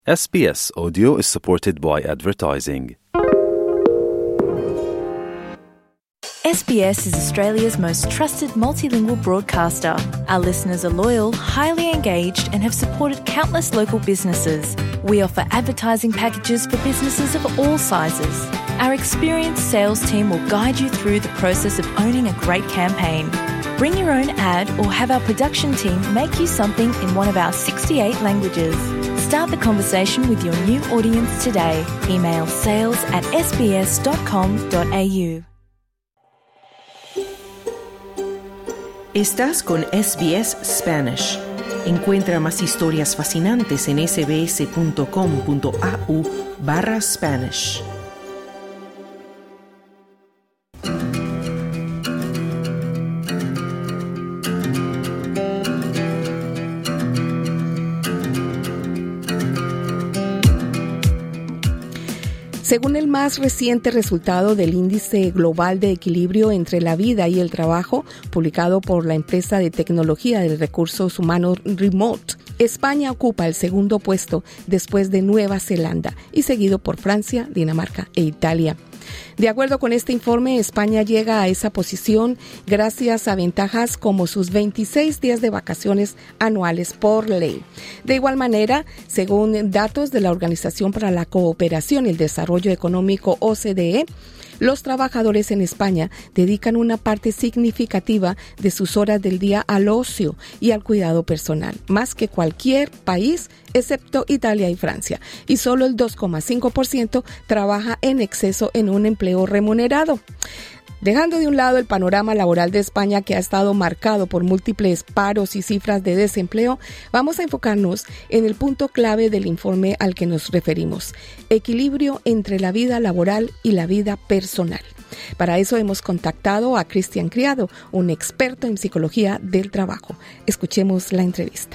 SBS Audio is supported by advertising. SBS is Australia's most trusted multilingual broadcaster. Our listeners are loyal, highly engaged, and have supported countless local businesses. We offer advertising packages for businesses of all sizes. Our experienced sales team will guide you through the process of owning a great campaign. Bring your own ad or have our production team make you something in one of our 68 languages. Start the conversation with your new audience today. Email sales@sbs.com.au. Estás con SBS Spanish. Encuentra más historias fascinantes en sbs.com.au/Spanish. Según el más reciente resultado del Índice Global de Equilibrio entre la Vida y el Trabajo, publicado por la empresa de tecnología de recursos humanos Remote, España ocupa el segundo puesto después de Nueva Zelanda y seguido por Francia, Dinamarca e Italia. De acuerdo con este informe, España llega a esa posición gracias a ventajas como sus 26 días de vacaciones anuales por ley. De igual manera, según datos de la Organización para la Cooperación y el Desarrollo Económico OCDE, los trabajadores en España dedican una parte significativa de sus horas del día al ocio y al cuidado personal, más que cualquier país excepto Italia y Francia, y solo el 2,5% trabaja en exceso en un empleo remunerado. Dejando de un lado el panorama laboral de España, que ha estado marcado por múltiples paros y cifras de desempleo, vamos a enfocarnos en el punto clave del informe al que nos referimos: equilibrio entre la vida laboral y la vida personal. Para eso hemos contactado a Cristian Criado, un experto en psicología del trabajo. Escuchemos la entrevista.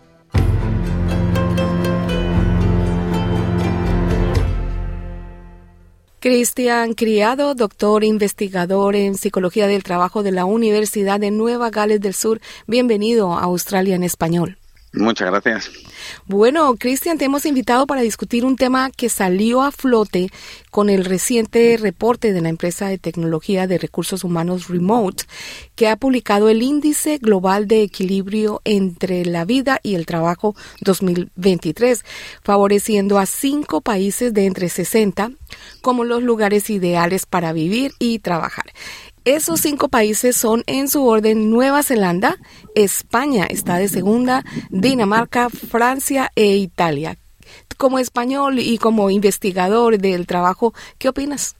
Cristian Criado, doctor investigador en Psicología del Trabajo de la Universidad de Nueva Gales del Sur. Bienvenido a Australia en Español. Muchas gracias. Bueno, Cristian, te hemos invitado para discutir un tema que salió a flote con el reciente reporte de la empresa de tecnología de recursos humanos Remote, que ha publicado el Índice Global de Equilibrio entre la Vida y el Trabajo 2023, favoreciendo a 5 países de entre 60 como los lugares ideales para vivir y trabajar. Esos 5 países son, en su orden, Nueva Zelanda, España está de segunda, Dinamarca, Francia e Italia. Como español y como investigador del trabajo, ¿qué opinas?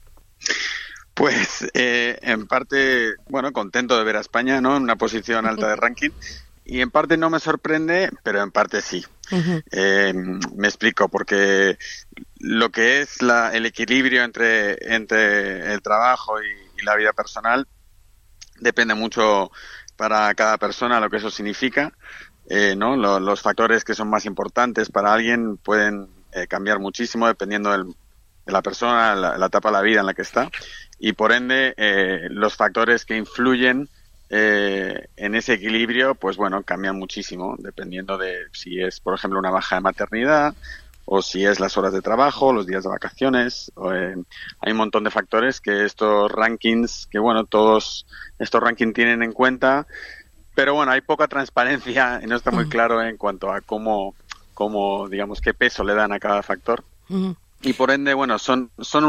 Pues en parte, contento de ver a España, ¿no?, en una posición alta de ranking, y en parte no me sorprende, pero en parte sí. Uh-huh. Me explico, porque lo que es el equilibrio entre el trabajo y la vida personal depende mucho para cada persona lo que eso significa, ¿no? Los factores que son más importantes para alguien pueden cambiar muchísimo dependiendo de la persona, la etapa de la vida en la que está, y por ende los factores que influyen en ese equilibrio, pues cambian muchísimo dependiendo de si es, por ejemplo, una baja de maternidad, o si es las horas de trabajo, los días de vacaciones. Hay un montón de factores que estos rankings, todos estos rankings tienen en cuenta, pero hay poca transparencia y no está muy claro en cuanto a cómo digamos, qué peso le dan a cada factor. Uh-huh. Y por ende, son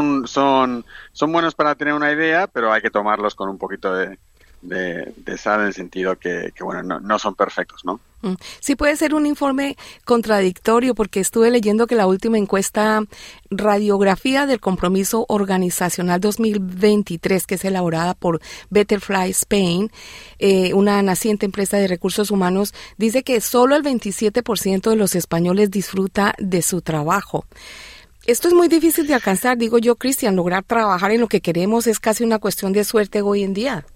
buenos para tener una idea, pero hay que tomarlos con un poquito de sal, en el sentido que no son perfectos, ¿no? Sí, puede ser un informe contradictorio, porque estuve leyendo que la última encuesta Radiografía del Compromiso Organizacional 2023, que es elaborada por Betterfly Spain, una naciente empresa de recursos humanos, dice que solo el 27% de los españoles disfruta de su trabajo. Esto es muy difícil de alcanzar, digo yo, Cristian. Lograr trabajar en lo que queremos es casi una cuestión de suerte hoy en día.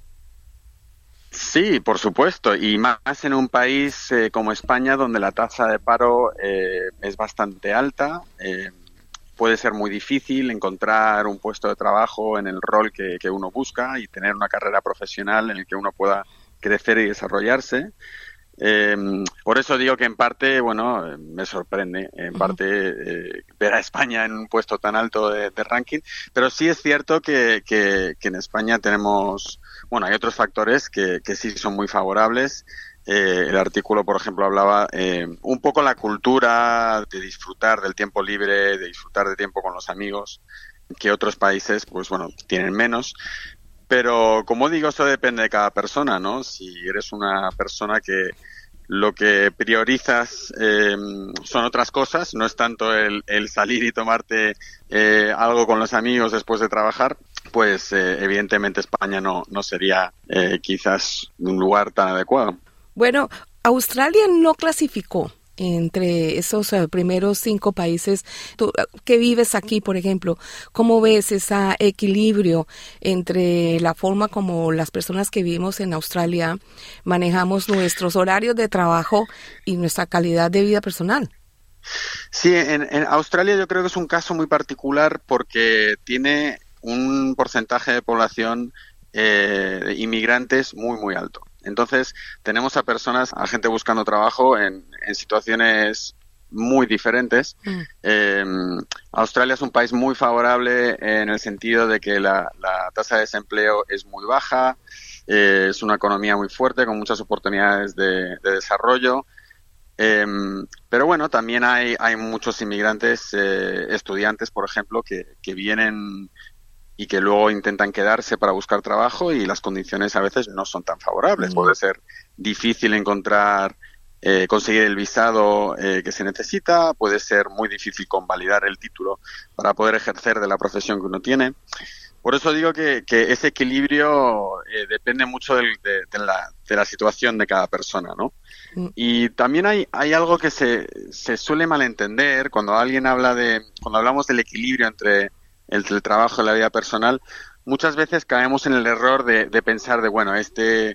Sí, por supuesto, y más en un país como España, donde la tasa de paro es bastante alta. Puede ser muy difícil encontrar un puesto de trabajo en el rol que uno busca y tener una carrera profesional en el que uno pueda crecer y desarrollarse. Por eso digo que en parte, bueno, me sorprende, en parte ver a España en un puesto tan alto de ranking, pero sí es cierto que en España tenemos, bueno, hay otros factores que sí son muy favorables. El artículo, por ejemplo, hablaba un poco la cultura de disfrutar del tiempo libre, de disfrutar de tiempo con los amigos, que otros países, pues bueno, tienen menos. Pero, como digo, esto depende de cada persona, ¿no? Si eres una persona que lo que priorizas son otras cosas, no es tanto el salir y tomarte algo con los amigos después de trabajar, pues evidentemente España no sería quizás un lugar tan adecuado. Bueno, Australia no clasificó entre esos primeros 5 países. Tú que vives aquí, por ejemplo, ¿cómo ves ese equilibrio entre la forma como las personas que vivimos en Australia manejamos nuestros horarios de trabajo y nuestra calidad de vida personal? Sí, en Australia yo creo que es un caso muy particular porque tiene un porcentaje de población de inmigrantes muy alto. Entonces, tenemos a gente buscando trabajo en situaciones muy diferentes. Australia es un país muy favorable en el sentido de que la tasa de desempleo es muy baja, es una economía muy fuerte con muchas oportunidades de desarrollo. Pero bueno, también hay muchos inmigrantes, estudiantes, por ejemplo, que vienen y que luego intentan quedarse para buscar trabajo y las condiciones a veces no son tan favorables. Puede ser difícil conseguir el visado que se necesita, puede ser muy difícil convalidar el título para poder ejercer de la profesión que uno tiene. Por eso digo que ese equilibrio depende mucho de la situación de cada persona, ¿no? Y también hay algo que se suele malentender cuando cuando hablamos del equilibrio entre el trabajo y la vida personal. Muchas veces caemos en el error de pensar bueno, este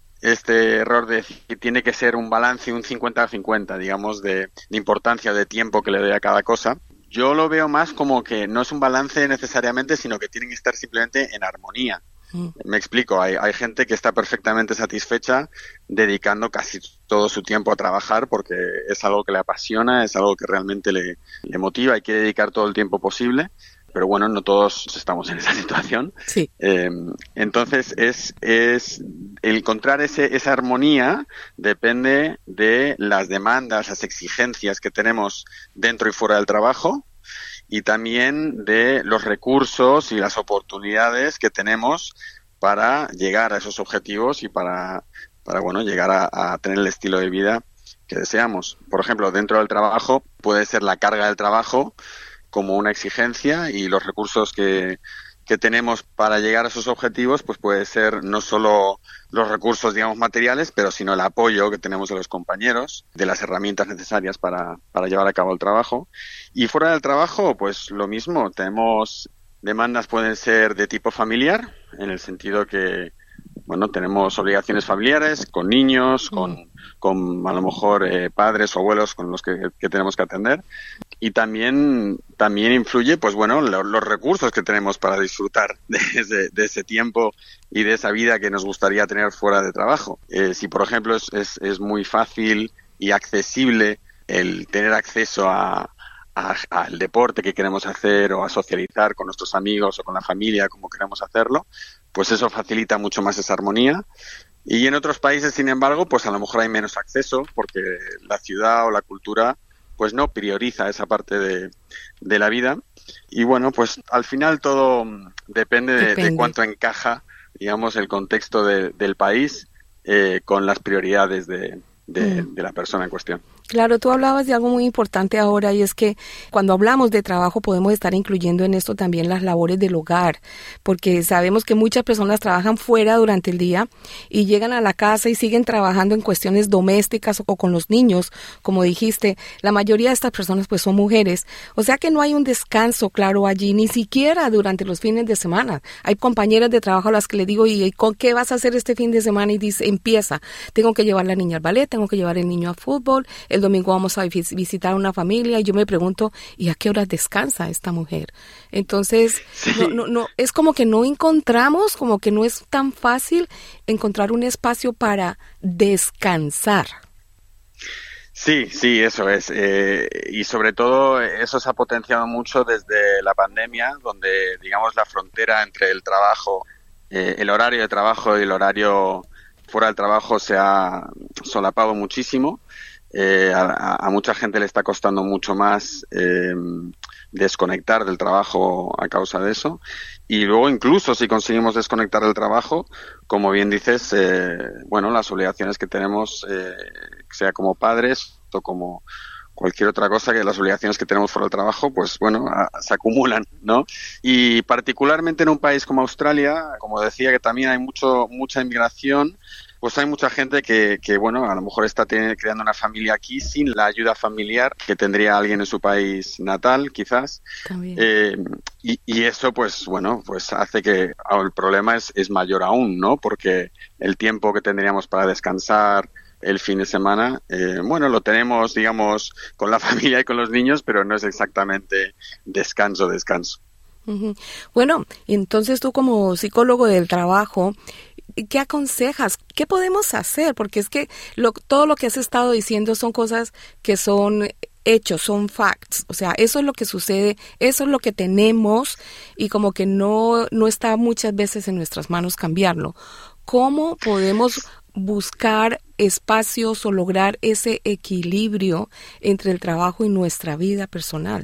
error de que tiene que ser un balance, un 50-50, digamos, de importancia, de tiempo que le doy a cada cosa. Yo lo veo más como que no es un balance necesariamente, sino que tienen que estar simplemente en armonía. Me explico, hay gente que está perfectamente satisfecha dedicando casi todo su tiempo a trabajar porque es algo que le apasiona, es algo que realmente le motiva y quiere dedicar todo el tiempo posible. Pero bueno, no todos estamos en esa situación. Sí. Entonces, es encontrar esa armonía depende de las demandas, las exigencias que tenemos dentro y fuera del trabajo y también de los recursos y las oportunidades que tenemos para llegar a esos objetivos y para bueno, llegar a tener el estilo de vida que deseamos. Por ejemplo, dentro del trabajo puede ser la carga del trabajo como una exigencia y los recursos que tenemos para llegar a esos objetivos, pues puede ser no solo los recursos, digamos, materiales, pero sino el apoyo que tenemos de los compañeros, de las herramientas necesarias para llevar a cabo el trabajo. Y fuera del trabajo, pues lo mismo, tenemos demandas, pueden ser de tipo familiar, en el sentido que, bueno, tenemos obligaciones familiares con niños, con a lo mejor padres o abuelos con los que tenemos que atender. Y también influye, pues bueno, los recursos que tenemos para disfrutar de ese tiempo y de esa vida que nos gustaría tener fuera de trabajo. Si, por ejemplo, es muy fácil y accesible el tener acceso al deporte que queremos hacer o a socializar con nuestros amigos o con la familia como queremos hacerlo, pues eso facilita mucho más esa armonía. Y en otros países, sin embargo, pues a lo mejor hay menos acceso porque la ciudad o la cultura pues no prioriza esa parte de la vida. Y bueno, pues al final todo depende. De cuánto encaja, digamos, el contexto del país con las prioridades de la persona en cuestión. Claro, tú hablabas de algo muy importante ahora y es que cuando hablamos de trabajo podemos estar incluyendo en esto también las labores del hogar, porque sabemos que muchas personas trabajan fuera durante el día y llegan a la casa y siguen trabajando en cuestiones domésticas o con los niños, como dijiste. La mayoría de estas personas pues son mujeres, o sea que no hay un descanso claro allí, ni siquiera durante los fines de semana. Hay compañeras de trabajo a las que le digo, ¿y con qué vas a hacer este fin de semana? Y dice, empieza, tengo que llevar a la niña al ballet, tengo que llevar al niño a fútbol, el domingo vamos a visitar a una familia y yo me pregunto, ¿y a qué horas descansa esta mujer? Entonces, sí. no, es como que no encontramos, como que no es tan fácil encontrar un espacio para descansar. Sí, eso es. Y sobre todo eso se ha potenciado mucho desde la pandemia, donde, digamos, la frontera entre el trabajo, el horario de trabajo y el horario fuera del trabajo se ha solapado muchísimo. A mucha gente le está costando mucho más desconectar del trabajo a causa de eso. Y luego, incluso si conseguimos desconectar del trabajo, como bien dices, las obligaciones que tenemos, sea como padres o como cualquier otra cosa, que las obligaciones que tenemos fuera del trabajo, pues bueno, se acumulan, ¿no? Y particularmente en un país como Australia, como decía, que también hay mucha inmigración, pues hay mucha gente que a lo mejor está creando una familia aquí sin la ayuda familiar que tendría alguien en su país natal, quizás. Y eso, pues hace que el problema es mayor aún, ¿no? Porque el tiempo que tendríamos para descansar el fin de semana, lo tenemos, digamos, con la familia y con los niños, pero no es exactamente descanso. Uh-huh. Bueno, entonces tú como psicólogo del trabajo, ¿qué aconsejas? ¿Qué podemos hacer? Porque es que todo lo que has estado diciendo son cosas que son hechos, son facts. O sea, eso es lo que sucede, eso es lo que tenemos y como que no está muchas veces en nuestras manos cambiarlo. ¿Cómo podemos buscar espacios o lograr ese equilibrio entre el trabajo y nuestra vida personal?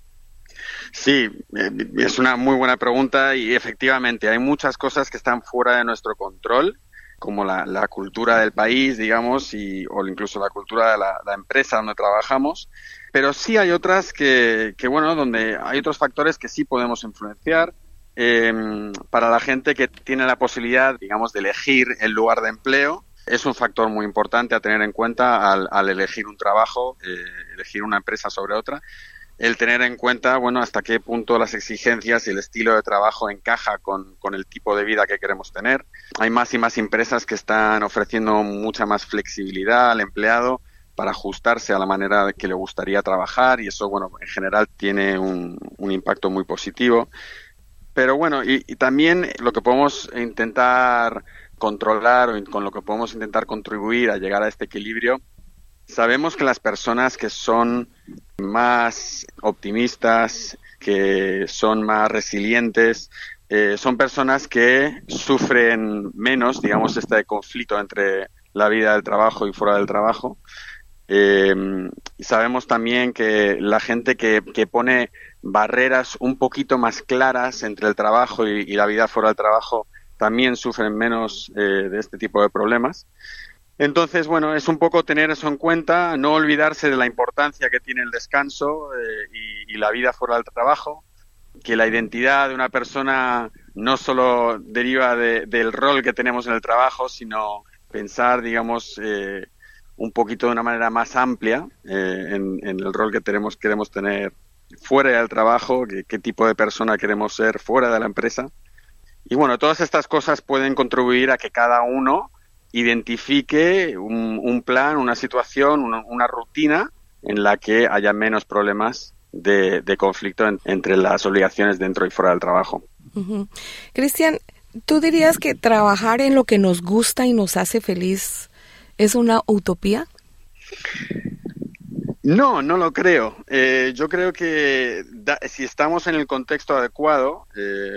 Sí, es una muy buena pregunta y efectivamente hay muchas cosas que están fuera de nuestro control, como la cultura del país, digamos, o incluso la cultura de la empresa donde trabajamos, pero sí hay otras donde hay otros factores que sí podemos influenciar. Para la gente que tiene la posibilidad, digamos, de elegir el lugar de empleo, es un factor muy importante a tener en cuenta al elegir un trabajo, elegir una empresa sobre otra. El tener en cuenta, hasta qué punto las exigencias y el estilo de trabajo encaja con el tipo de vida que queremos tener. Hay más y más empresas que están ofreciendo mucha más flexibilidad al empleado para ajustarse a la manera que le gustaría trabajar y eso, en general tiene un impacto muy positivo. Pero y también lo que podemos intentar controlar o con lo que podemos intentar contribuir a llegar a este equilibrio. Sabemos que las personas que son más optimistas, que son más resilientes, son personas que sufren menos, digamos, este conflicto entre la vida del trabajo y fuera del trabajo. Y sabemos también que la gente que pone barreras un poquito más claras entre el trabajo y la vida fuera del trabajo también sufren menos de este tipo de problemas. Entonces, es un poco tener eso en cuenta, no olvidarse de la importancia que tiene el descanso y la vida fuera del trabajo, que la identidad de una persona no solo deriva del rol que tenemos en el trabajo, sino pensar, digamos, un poquito de una manera más amplia en el rol que queremos tener fuera del trabajo, qué tipo de persona queremos ser fuera de la empresa. Y todas estas cosas pueden contribuir a que cada uno identifique un plan, una situación, una rutina en la que haya menos problemas de conflicto entre las obligaciones dentro y fuera del trabajo. Uh-huh. Cristian, ¿tú dirías que trabajar en lo que nos gusta y nos hace feliz es una utopía? No lo creo. Yo creo que si estamos en el contexto adecuado,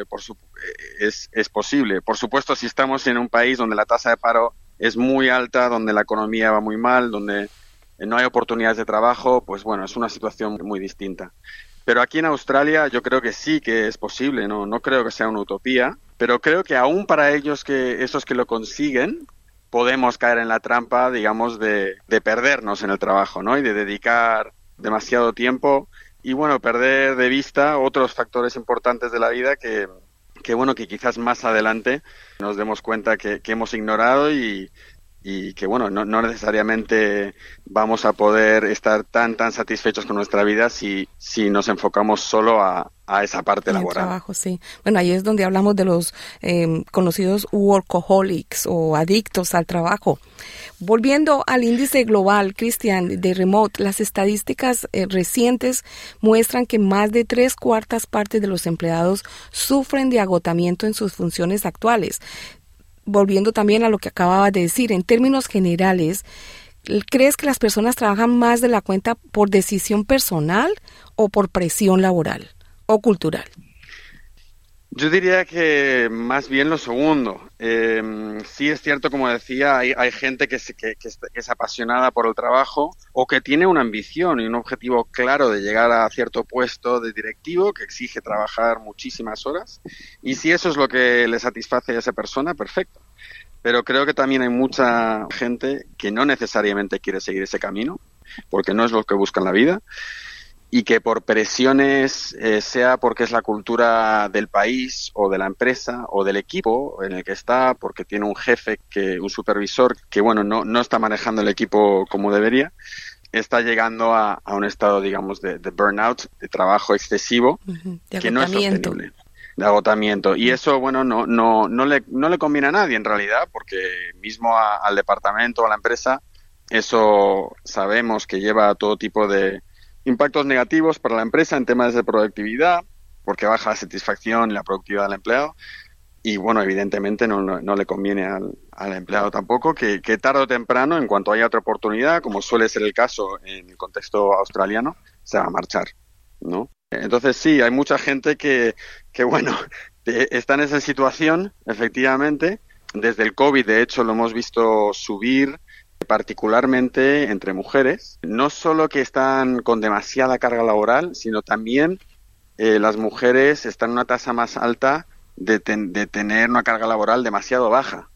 es posible. Por supuesto, si estamos en un país donde la tasa de paro es muy alta, donde la economía va muy mal, donde no hay oportunidades de trabajo, pues es una situación muy distinta. Pero aquí en Australia yo creo que sí que es posible, no creo que sea una utopía, pero creo que aún para esos que lo consiguen, podemos caer en la trampa, digamos, de perdernos en el trabajo, ¿no? Y de dedicar demasiado tiempo y, perder de vista otros factores importantes de la vida que quizás más adelante nos demos cuenta que hemos ignorado y que, no necesariamente vamos a poder estar tan satisfechos con nuestra vida si nos enfocamos solo a esa parte laboral. El trabajo, sí. Ahí es donde hablamos de los conocidos workaholics o adictos al trabajo. Volviendo al índice global, Cristian, de Remote, las estadísticas recientes muestran que más de 3/4 partes de los empleados sufren de agotamiento en sus funciones actuales. Volviendo también a lo que acababa de decir, en términos generales, ¿Crees que las personas trabajan más de la cuenta por decisión personal o por presión laboral o cultural? Yo diría que más bien lo segundo. Sí es cierto, como decía, hay gente que es apasionada por el trabajo o que tiene una ambición y un objetivo claro de llegar a cierto puesto de directivo que exige trabajar muchísimas horas. Y si eso es lo que le satisface a esa persona, perfecto. Pero creo que también hay mucha gente que no necesariamente quiere seguir ese camino, porque no es lo que busca en la vida, y que por presiones, sea porque es la cultura del país o de la empresa o del equipo en el que está, porque tiene un jefe, un supervisor que bueno no está manejando el equipo como debería, está llegando a un estado, digamos, de burnout, de trabajo excesivo, que no es sostenible, de agotamiento. Y eso, bueno, no le conviene a nadie en realidad, porque mismo al departamento, a la empresa, eso sabemos que lleva a todo tipo de impactos negativos para la empresa en temas de productividad, porque baja la satisfacción y la productividad del empleado. Y bueno, evidentemente no le conviene al empleado tampoco, que tarde o temprano, en cuanto haya otra oportunidad, como suele ser el caso en el contexto australiano, se va a marchar, ¿no? Entonces sí, hay mucha gente que bueno, está en esa situación, efectivamente. Desde el COVID, de hecho, lo hemos visto subir, particularmente entre mujeres, no solo que están con demasiada carga laboral, sino también las mujeres están en una tasa más alta de tener una carga laboral demasiado baja.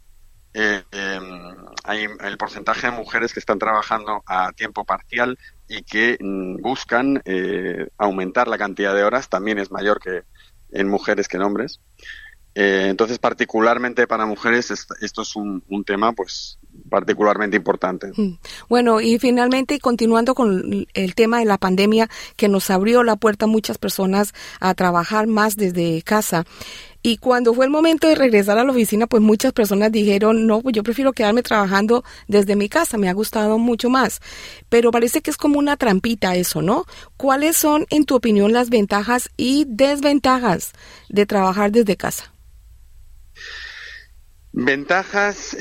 Hay el porcentaje de mujeres que están trabajando a tiempo parcial y que buscan aumentar la cantidad de horas también es mayor que en mujeres que en hombres. Entonces, particularmente para mujeres, esto es un tema, pues, particularmente importante. Bueno, y finalmente, continuando con el tema de la pandemia, que nos abrió la puerta a muchas personas a trabajar más desde casa. Y cuando fue el momento de regresar a la oficina, pues muchas personas dijeron, no, pues yo prefiero quedarme trabajando desde mi casa, me ha gustado mucho más. Pero parece que es como una trampita eso, ¿no? ¿Cuáles son, en tu opinión, las ventajas y desventajas de trabajar desde casa? Ventajas,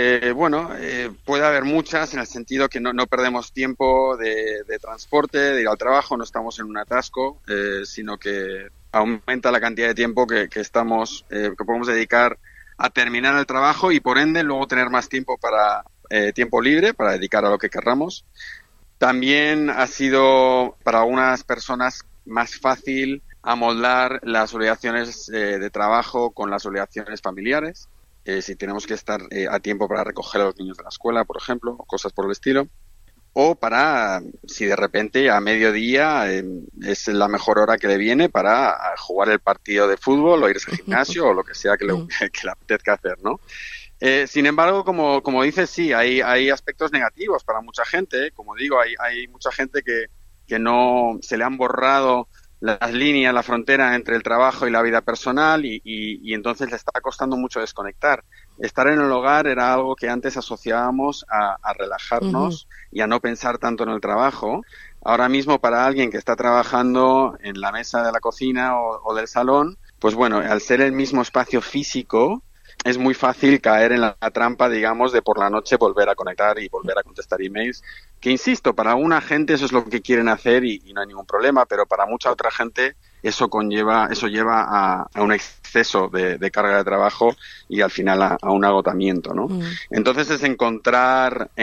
puede haber muchas, en el sentido que no perdemos tiempo de transporte, de ir al trabajo, no estamos en un atasco, sino que aumenta la cantidad de tiempo que podemos dedicar a terminar el trabajo y por ende luego tener más tiempo para tiempo libre para dedicar a lo que querramos. También ha sido para algunas personas más fácil amoldar las obligaciones de trabajo con las obligaciones familiares. Si tenemos que estar a tiempo para recoger a los niños de la escuela, por ejemplo, o cosas por el estilo. O para, si de repente a mediodía es la mejor hora que le viene para jugar el partido de fútbol o irse al gimnasio o lo que sea que le apetezca hacer, ¿no? Sin embargo, como dices, sí, hay aspectos negativos para mucha gente. Como digo, hay mucha gente que no se le han borrado las líneas, la frontera entre el trabajo y la vida personal y entonces le está costando mucho desconectar. Estar en el hogar era algo que antes asociábamos a relajarnos y a no pensar tanto en el trabajo. Ahora mismo, para alguien que está trabajando en la mesa de la cocina o del salón, pues bueno, al ser el mismo espacio físico, es muy fácil caer en la trampa, digamos, de por la noche volver a conectar y volver a contestar emails, que insisto, para una gente eso es lo que quieren hacer y no hay ningún problema, pero para mucha otra gente eso lleva a un exceso de carga de trabajo y al final a un agotamiento, ¿no? Entonces es encontrar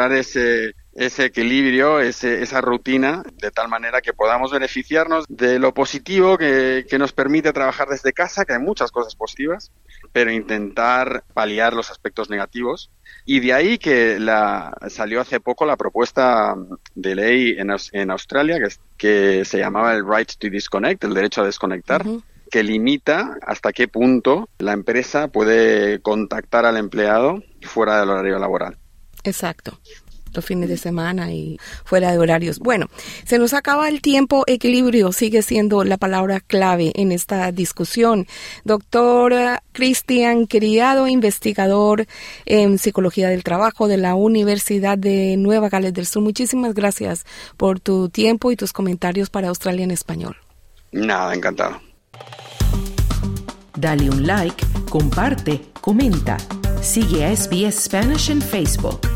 ese equilibrio, esa rutina, de tal manera que podamos beneficiarnos de lo positivo que nos permite trabajar desde casa, que hay muchas cosas positivas, pero intentar paliar los aspectos negativos. Y de ahí que salió hace poco la propuesta de ley en Australia que se llamaba el Right to Disconnect, el derecho a desconectar, que limita hasta qué punto la empresa puede contactar al empleado fuera del horario laboral. Exacto. Los fines de semana y fuera de horarios. Bueno, se nos acaba el tiempo. Equilibrio sigue siendo la palabra clave en esta discusión. Doctor Cristian Criado, investigador en Psicología del Trabajo de la Universidad de Nueva Gales del Sur. Muchísimas gracias por tu tiempo y tus comentarios para Australia en Español. Nada, encantado. Dale un like, comparte, comenta. Sigue a SBS Spanish en Facebook.